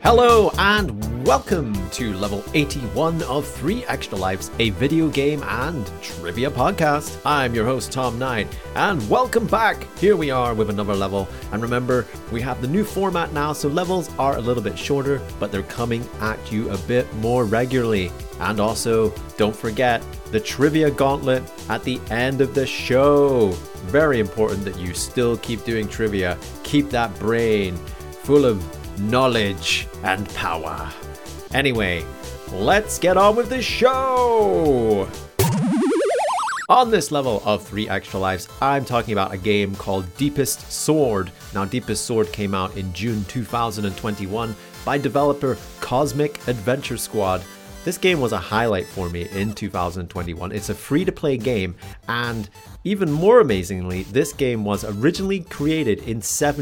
Hello and welcome to level 81 of 3 Extra Lives, a video game and trivia podcast. I'm your host Tom Knight, and welcome back. Here we are with another level, and remember, we have the new format now, so levels are a little bit shorter, but they're coming at you a bit more regularly. And also, don't forget the trivia gauntlet at the end of the show. Very important that you still keep doing trivia. Keep that brain full of knowledge and power. Anyway, let's get on with the show! On this level of 3 Extra Lives, I'm talking about a game called Deepest Sword. Now, Deepest Sword came out in June 2021 by developer Cosmic Adventure Squad. This game was a highlight for me in 2021. It's a free-to-play game, and even more amazingly, this game was originally created in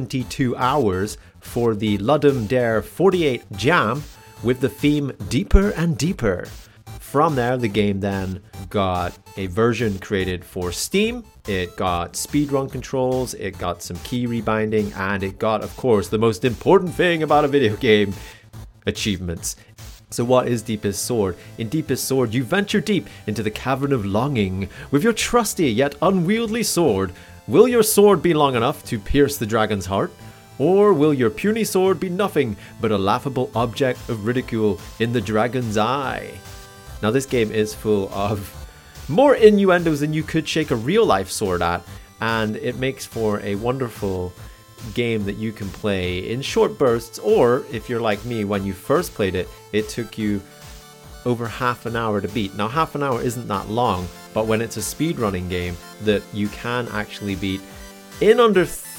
72 hours for the Ludum Dare 48 Jam with the theme Deeper and Deeper. From there, the game then got a version created for Steam, it got speedrun controls, it got some key rebinding, and it got, of course, the most important thing about a video game, achievements. So what is Deepest Sword? In Deepest Sword, you venture deep into the cavern of longing with your trusty yet unwieldy sword. Will your sword be long enough to pierce the dragon's heart? Or will your puny sword be nothing but a laughable object of ridicule in the dragon's eye? Now, this game is full of more innuendos than you could shake a real-life sword at, and it makes for a wonderful game that you can play in short bursts, or if you're like me, when you first played it, it took you over half an hour to beat. Now, half an hour isn't that long, but when it's a speedrunning game that you can actually beat in under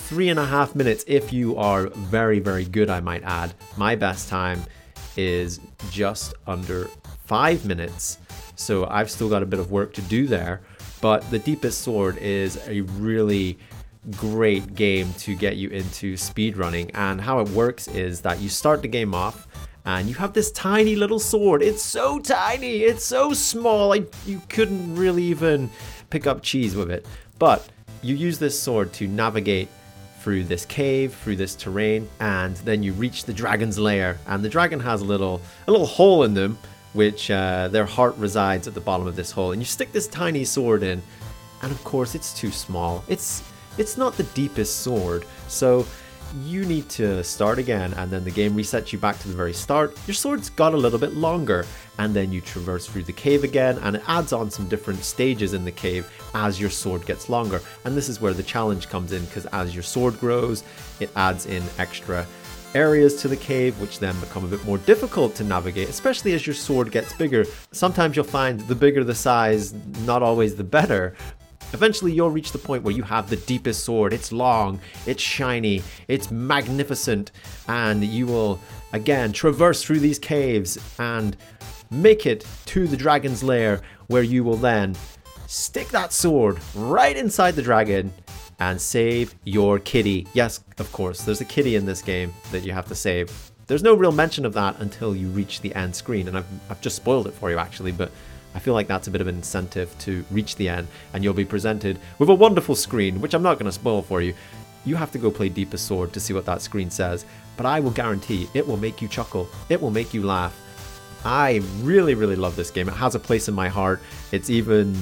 3.5 minutes if you are very, very good, I might add. My best time is just under 5 minutes, so I've still got a bit of work to do there, but the Deepest Sword is a really great game to get you into speedrunning. And how it works is that you start the game off and you have this tiny little sword. It's so tiny, it's so small, you couldn't really even pick up cheese with it. But you use this sword to navigate through this cave, through this terrain, and then you reach the dragon's lair. And the dragon has a little hole in them, which their heart resides at the bottom of this hole. And you stick this tiny sword in, and of course it's too small. It's not the deepest sword, so you need to start again, and then the game resets you back to the very start. Your sword's got a little bit longer, and then you traverse through the cave again, and it adds on some different stages in the cave as your sword gets longer. And this is where the challenge comes in, because as your sword grows, it adds in extra areas to the cave, which then become a bit more difficult to navigate, especially as your sword gets bigger. Sometimes you'll find the bigger the size, not always the better. Eventually, you'll reach the point where you have the deepest sword. It's long, it's shiny, it's magnificent, and you will, again, traverse through these caves and make it to the dragon's lair, where you will then stick that sword right inside the dragon and save your kitty. Yes, of course, there's a kitty in this game that you have to save. There's no real mention of that until you reach the end screen, and I've just spoiled it for you, actually, but I feel like that's a bit of an incentive to reach the end, and you'll be presented with a wonderful screen, which I'm not going to spoil for you. You have to go play Deepest Sword to see what that screen says, but I will guarantee it will make you chuckle. It will make you laugh. I really, really love this game. It has a place in my heart. It's even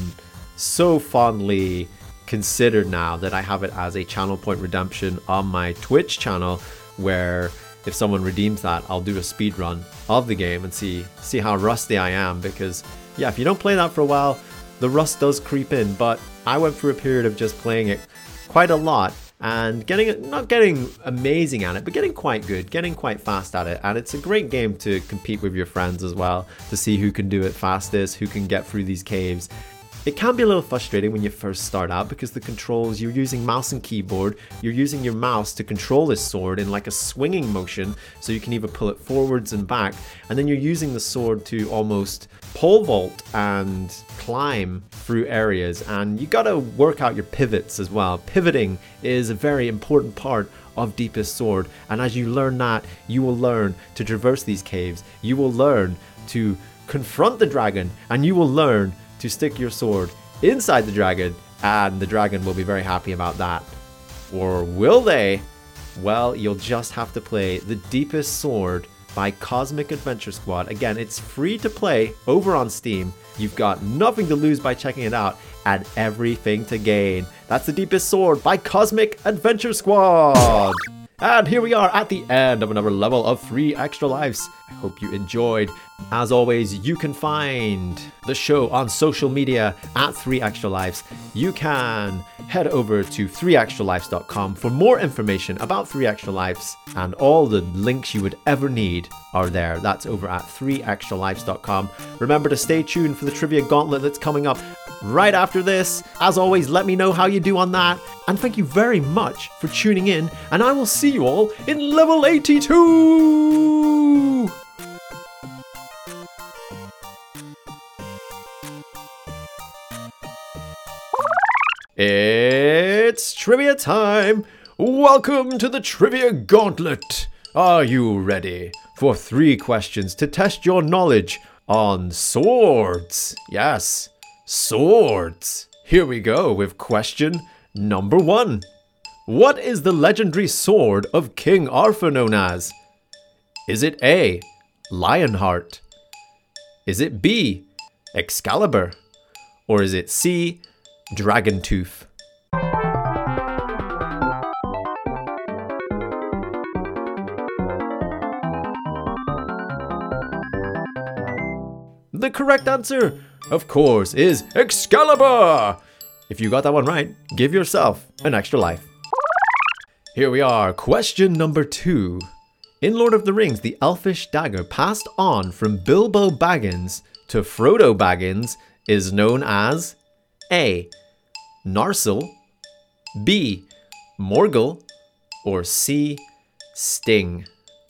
so fondly considered now that I have it as a channel point redemption on my Twitch channel, where if someone redeems that, I'll do a speed run of the game and see how rusty I am, because yeah, if you don't play that for a while, the rust does creep in. But I went through a period of just playing it quite a lot and not getting amazing at it, but getting quite good, getting quite fast at it. And it's a great game to compete with your friends as well, to see who can do it fastest, who can get through these caves. It can be a little frustrating when you first start out, because the controls, you're using mouse and keyboard, you're using your mouse to control this sword in like a swinging motion, so you can either pull it forwards and back, and then you're using the sword to almost pole vault and climb through areas, and you gotta work out your pivots as well. Pivoting is a very important part of Deepest Sword, and as you learn that, you will learn to traverse these caves, you will learn to confront the dragon, and you will learn to stick your sword inside the dragon, and the dragon will be very happy about that. Or will they? Well, you'll just have to play the Deepest Sword by Cosmic Adventure Squad. Again, it's free to play over on Steam. You've got nothing to lose by checking it out and everything to gain. That's The Deepest Sword by Cosmic Adventure Squad. And here we are at the end of another level of 3 Extra Lives. I hope you enjoyed. As always, you can find the show on social media at 3 Extra Lives. You can head over to 3extralives.com for more information about 3 Extra Lives, and all the links you would ever need are there. That's over at 3extralives.com. Remember to stay tuned for the Trivia Gauntlet that's coming up right after this. As always, let me know how you do on that. And thank you very much for tuning in, and I will see you all in level 82! It's trivia time! Welcome to the Trivia Gauntlet! Are you ready for 3 questions to test your knowledge on swords? Yes, swords! Here we go with question number 1. What is the legendary sword of King Arthur known as? Is it A, Lionheart? Is it B, Excalibur? Or is it C, Dragon Tooth? The correct answer, of course, is Excalibur! If you got that one right, give yourself an extra life. Here we are, question number 2. In Lord of the Rings, the elfish dagger passed on from Bilbo Baggins to Frodo Baggins is known as A, Narsil, B, Morgul, or C, Sting?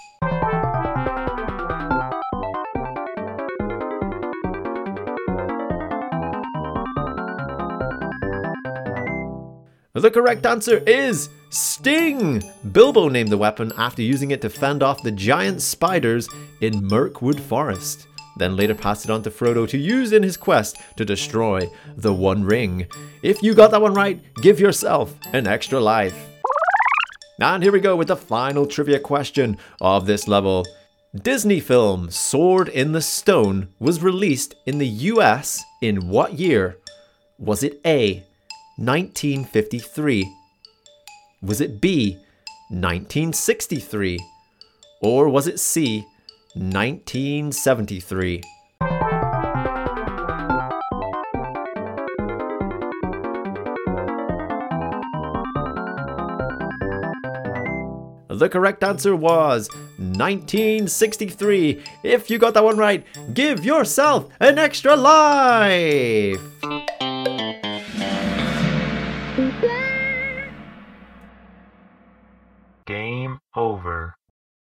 The correct answer is Sting! Bilbo named the weapon after using it to fend off the giant spiders in Mirkwood Forest, then later passed it on to Frodo to use in his quest to destroy the One Ring. If you got that one right, give yourself an extra life. And here we go with the final trivia question of this level. Disney film Sword in the Stone was released in the US in what year? Was it A, 1953? Was it B, 1963? Or was it C, 1973? The correct answer was 1963. If you got that one right, give yourself an extra life!